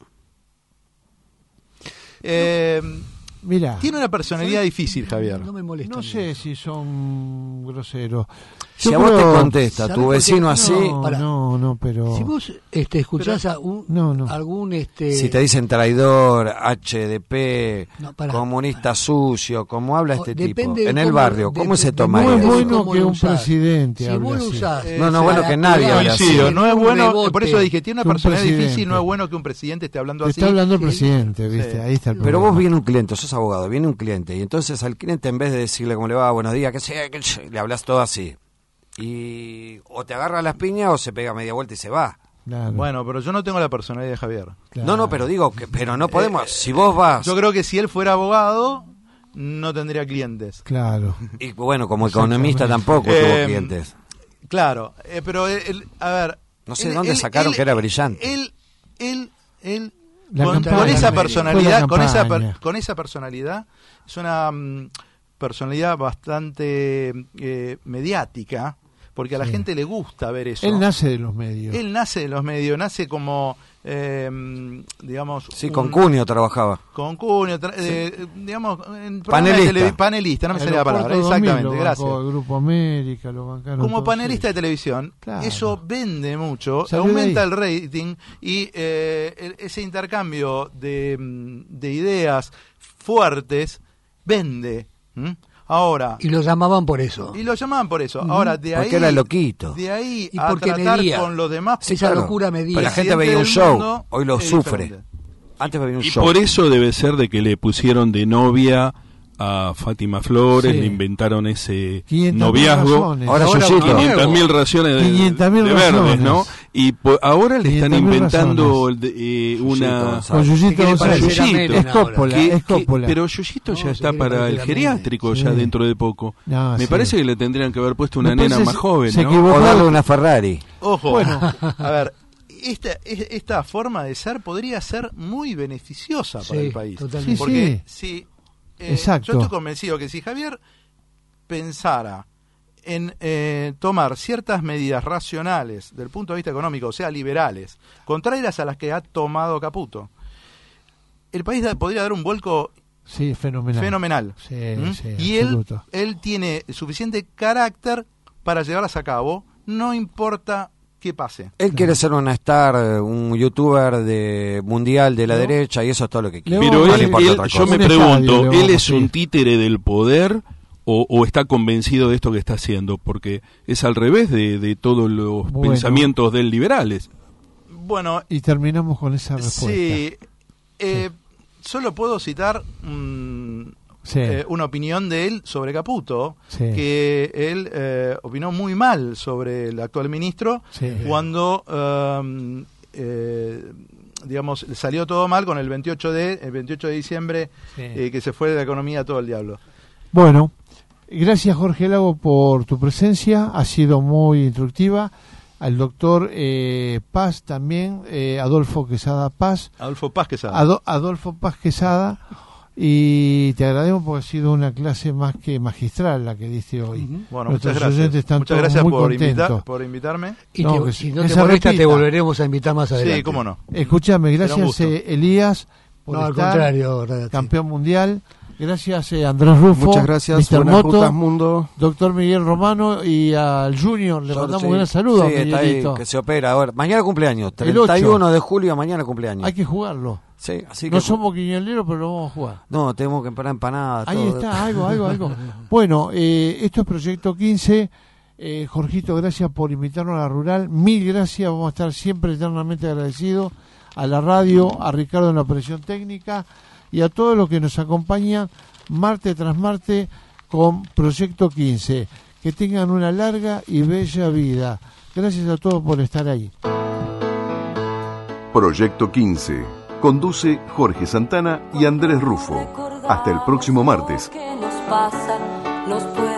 Mira, tiene una personalidad difícil, Javier. No me molesta. No sé si son groseros. Si a vos te contesta tu vecino así... No, pero... Si vos escuchás a algún... Si te dicen traidor, HDP, comunista sucio, como habla este tipo, en el barrio, ¿cómo se toma eso? No es bueno que un presidente hable así. No es bueno que nadie hable así. No es bueno, por eso dije, tiene una personalidad difícil, no es bueno que un presidente esté hablando así. Está hablando el presidente, ¿viste? Ahí está el problema. Pero vos viene un cliente, sos abogado, viene un cliente, y entonces al cliente, en vez de decirle cómo le va, buenos días, le hablas todo así. Y o te agarra las piñas o se pega media vuelta y se va. Claro. Bueno, pero yo no tengo la personalidad de Javier. Claro. No, pero digo que no podemos. Si vos vas... Yo creo que si él fuera abogado, no tendría clientes. Claro. Y bueno, como economista tampoco tuvo clientes. Claro, pero a ver... No sé de dónde sacaron que era brillante. Él con esa personalidad, con esa personalidad, es una... personalidad bastante mediática, porque a la gente le gusta ver eso. Él nace de los medios. Nace como, digamos... Sí, con Cunio trabajaba. Con Cunio, digamos... Panelista, no me sale la palabra. 2000, exactamente, gracias. El Grupo América, lo bancaron como todos, panelista de televisión, claro. Eso vende mucho, aumenta el rating, y ese intercambio de ideas fuertes vende. Ahora, y lo llamaban por eso. Ahora, de ahí, porque era loquito. De ahí y a tratar medía. con los demás, esa locura medía. Pero la gente veía un show, hoy lo sufre. Diferente. Antes veía un y show. Por eso debe ser de que le pusieron de novia a Fátima Flores, le inventaron ese noviazgo. Ahora 500.000 raciones de verdes, ¿no? Y ahora le están inventando una... Con Yuyito González. Es Coppola. Pero Yuyito ya está para el geriátrico ya dentro de poco. Me parece que le tendrían que haber puesto una nena más joven, ¿no? O darle una Ferrari. Ojo, bueno, a ver, esta forma de ser podría ser muy beneficiosa para el país. Totalmente. Porque si... Exacto. Yo estoy convencido que si Javier pensara en tomar ciertas medidas racionales del punto de vista económico, o sea, liberales, contrarias a las que ha tomado Caputo, el país podría dar un vuelco fenomenal. Sí, y él tiene suficiente carácter para llevarlas a cabo, no importa qué pase. Él quiere ser una star, un youtuber mundial de la derecha, y eso es todo lo que quiere. Pero yo me pregunto, ¿él es un títere del poder o está convencido de esto que está haciendo? Porque es al revés de todos los pensamientos del liberales. Bueno, y terminamos con esa respuesta. Sí, solo puedo citar una opinión de él sobre Caputo, que él opinó muy mal sobre el actual ministro cuando digamos, salió todo mal con el 28 de diciembre, que se fue de la economía todo el diablo. Bueno, gracias Jorge Lago por tu presencia, ha sido muy instructiva. Al doctor Paz también, Adolfo Paz Quesada, y te agradecemos porque ha sido una clase más que magistral la que diste hoy. Bueno, muchas gracias. Muchas gracias por invitarme. Y si no te molesta, te volveremos a invitar más adelante. Sí, cómo no. Escúchame, gracias Elías por al estar, contrario, campeón mundial. Gracias Andrés Rufo. Muchas gracias, Mr. buenas Moto, rutas, mundo. Doctor Miguel Romano, y al Junior le mandamos un gran saludo. Sí, está ahí, que se opera ahora. Mañana cumpleaños, 31 de julio, mañana cumpleaños. Hay que jugarlo. Sí, así no que somos quiñoneros, pero lo vamos a jugar. No, tenemos que empanar empanadas. Ahí todo. está, algo. Bueno, esto es Proyecto 15. Jorgito, gracias por invitarnos a la Rural. Mil gracias, vamos a estar siempre eternamente agradecidos a la radio, a Ricardo en la operación técnica y a todos los que nos acompañan martes tras martes con Proyecto 15. Que tengan una larga y bella vida. Gracias a todos por estar ahí. Proyecto 15. Conduce Jorge Santana y Andrés Rufo. Hasta el próximo martes. ¿Qué nos pasa? Nos puede